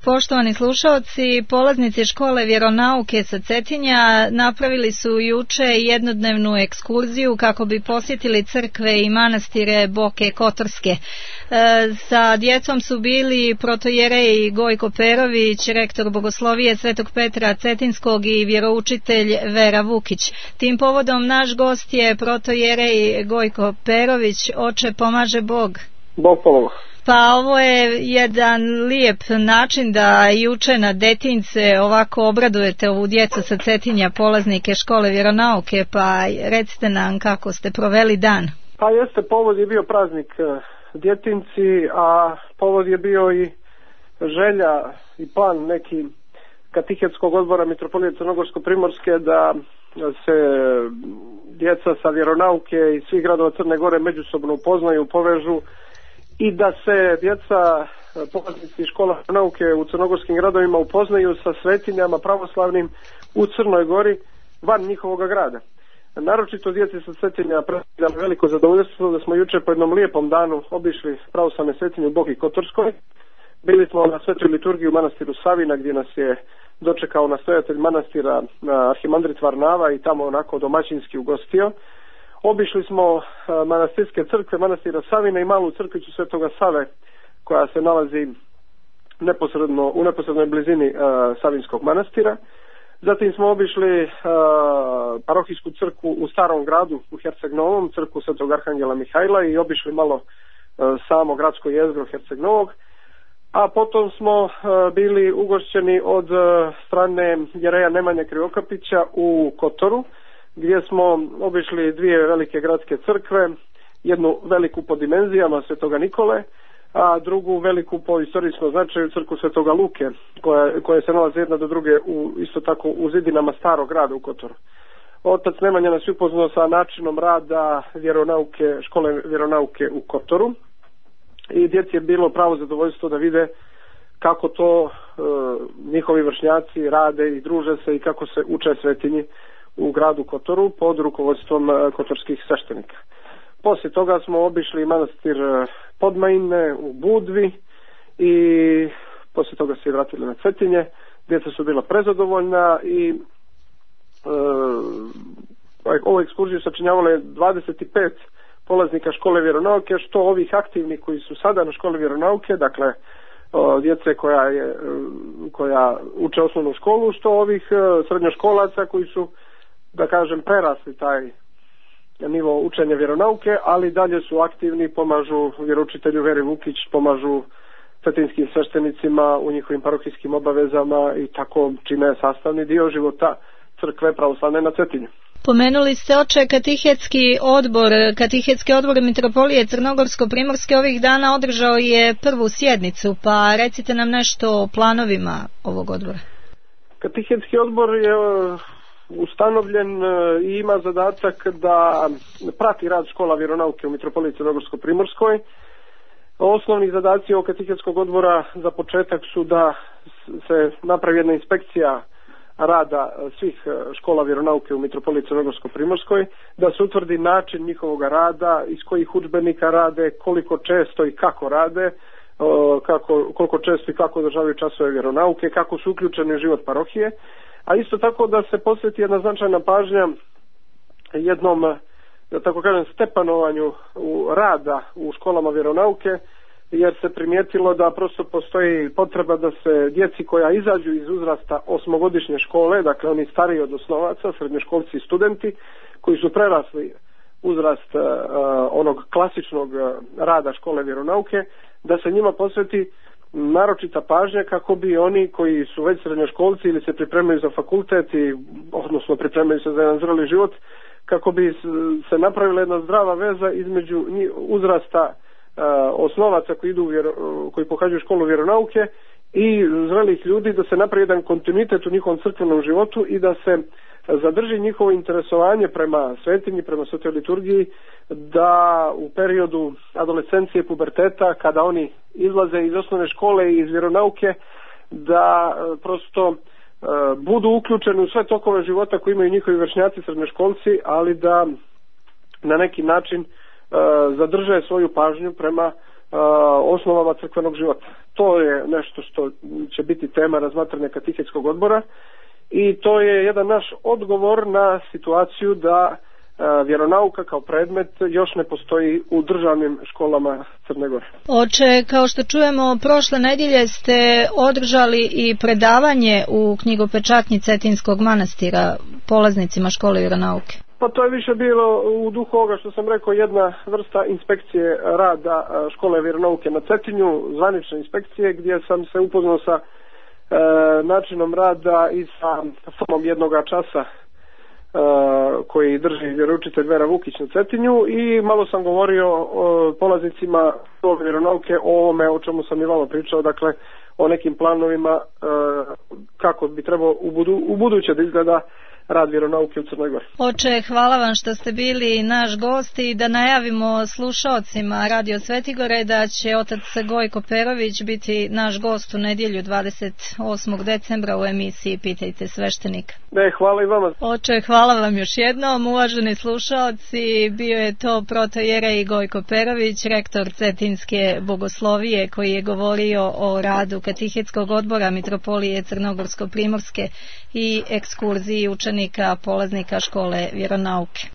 Poštovani slušaoci, polaznici škole vjeronauke sa Cetinja napravili su juče jednodnevnu ekskurziju kako bi posjetili crkve i manastire Boke Kotorske. Sa djecom su bili protojerej Gojko Perović, rektor bogoslovije Svetog Petra Cetinskog i vjeroučitelj Vera Vukić. Tim povodom naš gost je protojerej Gojko Perović. Oče, pomaže Bog. Bog pomoga. Pa ovo je jedan lijep način da juče na detinjce ovako obradujete ovu djecu sa Cetinja, polaznike škole vjeronauke, pa recite nam kako ste proveli dan. Pa jeste, povod je bio praznik djetinjci, a povod je bio i želja i plan neki katehetskog odbora Mitropolije Crnogorsko-Primorske da se djeca sa vjeronauke i svih gradova Crne Gore međusobno upoznaju, povežu i da se djeca polaznici škola nauke u crnogorskim gradovima upoznaju sa svetinjama pravoslavnim u Crnoj Gori van njihovog grada. Naročito djeci sa Cetinja predstavljamo veliko zadovoljstvo da smo jučer po jednom lijepom danu obišli pravoslavne svetinje u Boki Kotorskoj. Bili smo na svetoj liturgiji u manastiru Savina gdje nas je dočekao nastojatelj manastira arhimandrit Varnava i tamo onako domaćinski ugostio. Obišli smo manastirske crkve, manastira Savina i malu crkvicu Svetoga Save koja se nalazi u neposrednoj blizini Savinskog manastira. Zatim smo obišli parohijsku crkvu u Starom gradu u Herceg Novom, crkvu Svetog Arhangela Mihajla i obišli malo samo gradsko jezgro Herceg Novog. A potom smo bili ugošćeni od strane jereja Nemanje Krivokapića u Kotoru, gdje smo obišli dvije velike gradske crkve, jednu veliku po dimenzijama Svetoga Nikole, a drugu veliku po istorijskom značaju crkvu Svetoga Luke, koje se nalaze jedna do druge isto tako u zidinama starog grada u Kotoru. Otac Nemanja nas je upoznao sa načinom rada škole vjeronauke u Kotoru i djeci je bilo pravo zadovoljstvo da vide kako to njihovi vršnjaci rade i druže se i kako se uče svetinji u gradu Kotoru pod rukovodstvom kotorskih sveštenika. Poslije toga smo obišli manastir Podmajine u Budvi i poslije toga se vratili na Cetinje. Djeca su bila prezadovoljna i ovu ekskurziju sačinjavalo je 25 polaznika škole vjeronauke, što ovih aktivnih koji su sada na školi vjeronauke, dakle djece koja uče osnovnu školu, što ovih srednjoškolaca koji su, da kažem, prerasli taj nivo učenja vjeronauke, ali dalje su aktivni, pomažu vjeroučitelju Veri Vukić, pomažu cetinskim sveštenicima u njihovim parohijskim obavezama i tako čine sastavni dio života crkve pravoslavne na Cetinju. Pomenuli ste, oče, katehetski odbor Mitropolije Crnogorsko-Primorske ovih dana održao je prvu sjednicu, pa recite nam nešto o planovima ovog odbora. Katehetski odbor je ustanovljen i ima zadatak da prati rad škola vjeronauke u Mitropoliji Crnogorsko-Primorskoj. Osnovni zadaci ovog katehetskog odbora za početak su da se napravi jedna inspekcija rada svih škola vjeronauke u Mitropoliji Crnogorsko-Primorskoj, da se utvrdi način njihovog rada, iz kojih udžbenika rade, koliko često i kako rade, koliko često i kako održavaju časove vjeronauke, kako su uključeni u život parohije, a isto tako da se posveti jedna značajna pažnja jednom, da tako kažem, stepanovanju rada u školama vjeronauke, jer se primijetilo da prosto postoji potreba da se djeci koja izađu iz uzrasta osmogodišnje škole, dakle oni stariji od osnovaca, srednjoškolci i studenti, koji su prerasli uzrast onog klasičnog rada škole vjeronauke, da se njima posveti naročita pažnja kako bi oni koji su već srednjoškolci ili se pripremaju za fakultet, odnosno pripremaju se za jedan zreli život, kako bi se napravila jedna zdrava veza između uzrasta osnovaca koji pohađaju školu vjeronauke i zrelih ljudi, da se napravi jedan kontinuitet u njihovom crkvenom životu i da se zadrži njihovo interesovanje prema svetinji, prema svetoj liturgiji, da u periodu adolescencije i puberteta, kada oni izlaze iz osnovne škole i iz vjeronauke, da prosto budu uključeni u sve tokove života koji imaju njihovi vršnjaci srednjoškolci, ali da na neki način zadrže svoju pažnju prema osnovama crkvenog života. To je nešto što će biti tema razmatranja katehetskog odbora i to je jedan naš odgovor na situaciju da vjeronauka kao predmet još ne postoji u državnim školama Crne Gore. Oče, kao što čujemo, prošle nedjelje ste održali i predavanje u knjigopečatnji Cetinskog manastira polaznicima škole vjeronauke. Pa to je više bilo u duhu ovoga što sam rekao, jedna vrsta inspekcije rada škole vjeronauke na Cetinju, zvanične inspekcije, gdje sam se upoznao sa načinom rada i sa formom jednoga časa koji drži vjeroučitelj Vera Vukić na Cetinju i malo sam govorio polaznicima škole vjeronauke o ovome o čemu sam i vama pričao, dakle o nekim planovima kako bi trebao u buduće da izgleda rad vjeronauke u Crnoj Gori. Oče, hvala vam što ste bili naš gost i da najavimo slušaocima Radio Svetigore da će otac Gojko Perović biti naš gost u nedjelju 28. decembra u emisiji Pitajte sveštenika. Hvala i vama. Oče, hvala vam još jednom, uvaženi slušaoci, bio je to protojerej Gojko Perović, rektor Cetinske bogoslovije, koji je govorio o radu katehetskog odbora Mitropolije Crnogorsko-primorske i ekskurziji učenika polaznika škole vjeronauke.